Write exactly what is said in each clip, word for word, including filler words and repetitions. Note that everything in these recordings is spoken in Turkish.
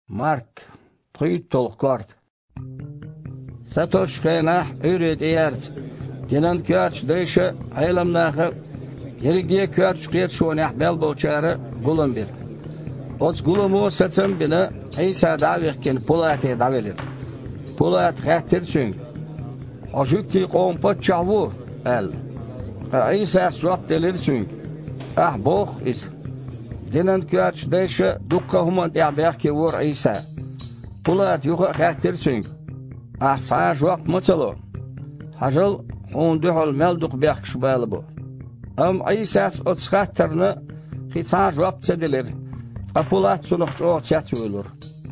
Mark, pryt tolkort. Satoshkena üret eğerz. Dinan körç dayşı aylamnağı yergiye körç kıyır şonah bel bolçarı gulum bir. Oç gulumu satsam bina İsa davihken pulatı davelir. Pulat gahtir çünkü. Hoşukti kompa çavu el. İsa suap delir çünkü. Ah boh is. Dinan körç dayşı dukka human diabehki vur İsa. Pulat yuha gahtir çünkü. Ah sağa suap maçalo. Hajal on duhul melduk behk şubalı bu. Am İsa's otsxattarını hiçan suap çedilir. Apulat sunuq çoğ çatı olur.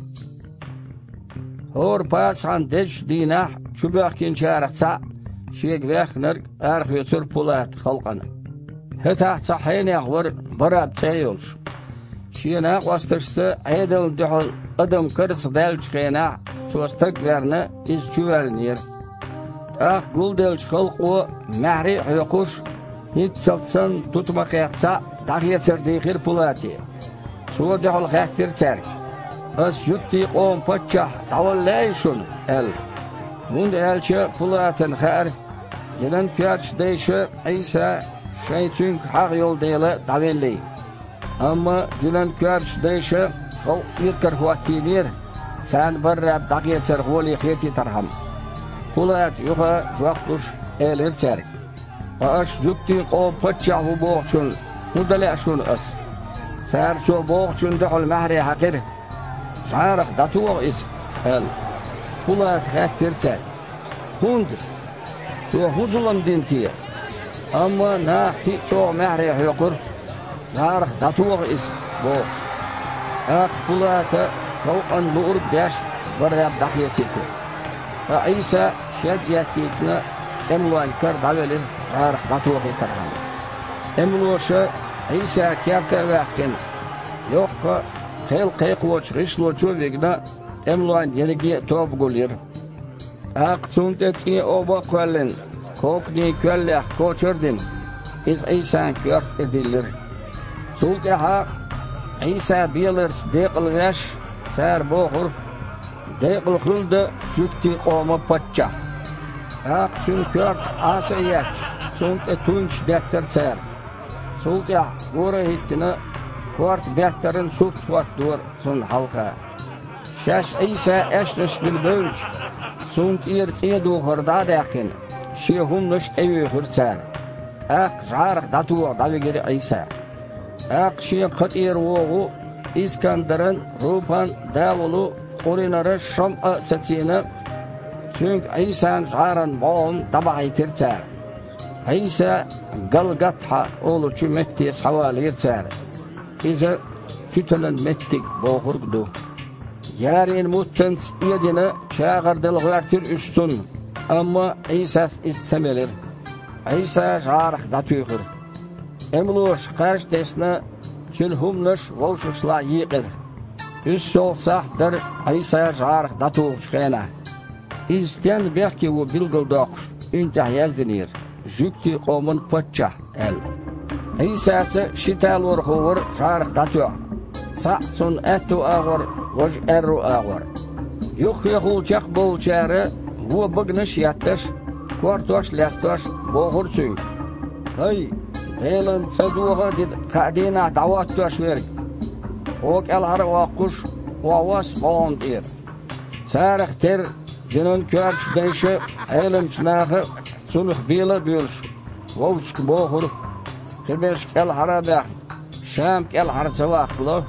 Hor pasan dej dinah çubahkin çaraqsa şieg vehner arxyotur pulat xalqana. Heta sahine var barab çayolş. Şina qastırsı aydıl duhul adam kırsı del çıkayna suastak verna iz çuvelnir. Ah guldel xalqo mahri huquş hiç satsan tutmak yaqsa dağyetir degir pulati. Suwa duhul xahtir çark. As yutti qom paçah tavallay şun el. Bunda elçe pulatın xar. Gelen körç deyşi İsa şeytün haq yol deyli davelli. Ama gelen körç deyşi o yıkır huattinir. Sen barra dağyetir goli xiyeti tarham. Pulat yuha juaqluş elir çark. Aş yutti qom paçah bu boğçun. Nudale şun as. Sərço boğçun duhul mahri haqir. Şarıq datuq is el. Pulat xəttirçə. Hund. Şu huzulam dintiye. Amma na hiço mahri huqur. Şarıq datuq is boğ. Aq pulata qavqan luğur daş barab daxiyetsiti. Ve İsa şediyettikna emluan kar davelir. Şarıq datuq itarham. Emluoşa İsa kerte vahken yokka qel qayqloç rişloçu vegna emluan yergi top gulir. Aq suntetki oba qallin kokni kellah koçurdin. Is İsa kert edilir. Sultaha İsa bilir deqil veş sar boğur deqil qulda şükti qoma paçça. Aq sun kert asayat sunt etunç defter sar. Sultya gora hittine kort behtarin surt vat dur sun halka. Şaş İsa eşneş bil bölç. Sunt irtiye doğurda dakin. Şihum nış evi hırçar. Ak jarq datu davigeri İsa. Ak şi qatir oğu İskandarın rupan davulu orinarı şam'a satine. Çünkü İsa'nın jarın boğun tabağı tirçar. İsa Galgatha oğlu metti saval yerçar. İza tütelen mettik boğurdu. Yarın muttens iyadine çağırdıl gırtır üstün. Ama İsa istemelir. İsa jarq datuyğur. Emluş qarş desne çülhumnuş volşuşla yiqir. Üst olsaqdır İsa jarq datuyğ çıkayna. İsten belki o bilgildoq üntah yazdinir. Jükti qomun paçça el. İsa'sı şital urxuvur şarq datıyor. Sa'sun etu ağır, voj erru ağır. Yuh yuhulçaq bolçarı, bu bıgniş yattış, kortoş lastoş boğur çünkü. Hey, elin saduğa did qadina davattoş verk. Ok elhar vaquş, vavas boğun dir. Sarıq ter, jinin körç deyşi, elin çınağı, Sulh bila bölüş. Vovşk boğur. Kıbeş kel harabah. Şam kel harcavaqlı.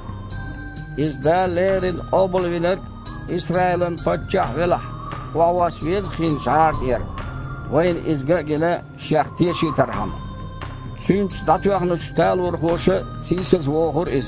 İzdalerin obul viler. İsrail'in paçah velah. Vavas vez xin şart yer. Vayn izga gine şahtiyeşi tarham. Sünç datuaqны çtal urxoşu sisiz voğur iz.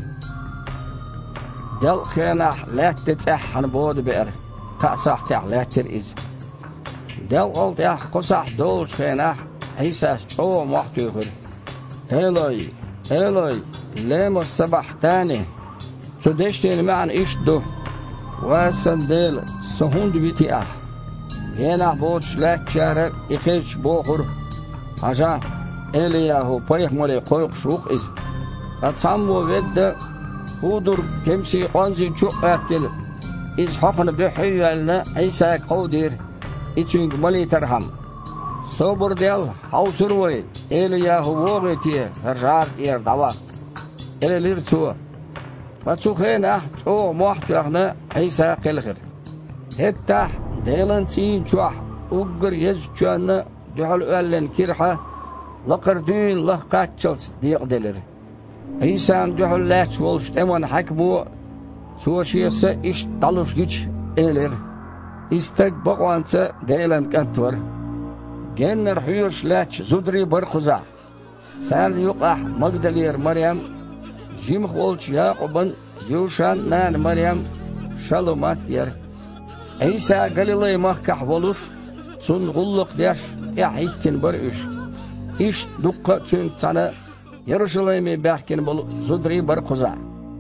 Del xenah lahtet ahhan bod ber. Qasah tah lahtir iz. Del oldu ya qosaq dol xenah İsa çoğu muhtuyğur. Eloy, Eloy, lema sabahtani. Sudeşteni ma'an işdu. Vasan del sahund bitiah. Yenah boç lahçarı iqiç boğur. Haja Eliyahu payhmari qoyq şuq iz. Atsam bu vedde hudur kemsi qanzi çok aktil iz haqını behiyalna İsa qawdir için maliterham sobur del hausurvay Eliyahu voğetiye herjar yer dava elir tu Fatsukhena o muhtaqna İsa qilgir hatta delan tin chuah ugr yezchana duhul allen kirha laqardun laqatchals diqdeler İsa'nın duhullach bolşt eman hakbu soşiyasa iş daluş güç eler istek baqwansa delan kantvar genner huyuslach zudri barquza sar yuqah magdalir maryam jimx bolç yaqubun yushan nan maryam şalumat yer İsa Galiley mahkah boluş sun gulluk yaş yahittin bir üç iş dukka tün sana Yeruşalayim'e bahkin bol zudri bir kuza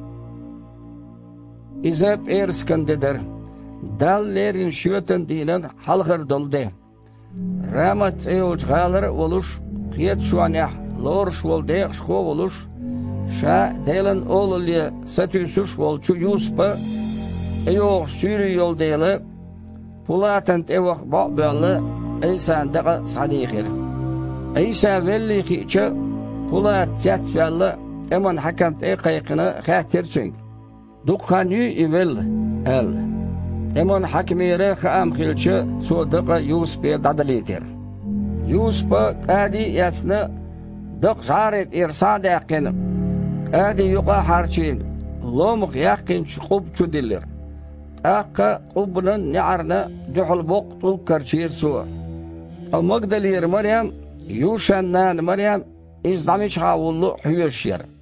İzep erskandedir dallerin şüveten dinen halgır doldu Ramat eyolç galar oluş qiyet şuanah lor şvolde şko oluş şa delan oğulya satüsüş bolçu Yuspa eyo sürü yol deyli Pulatant evaq baqbalı İsa'nın daqa sadiqir İsa velli qiçı Pulat jatfallı eman hakamt eqayqını xatirçün Dukhan yu ivel el eman hakmire xam xilçı sodaqa Yuspa dadalitir Yuspa qadi yasna daq jaret irsadaqin qadi yuqa harçin lomq yaqin çuqub çudilir Aqqa qubnan ni'arna duhul boq tulkar çir su Magdalir Maryam Yushannan Maryam izdamiç havullu huyuş yer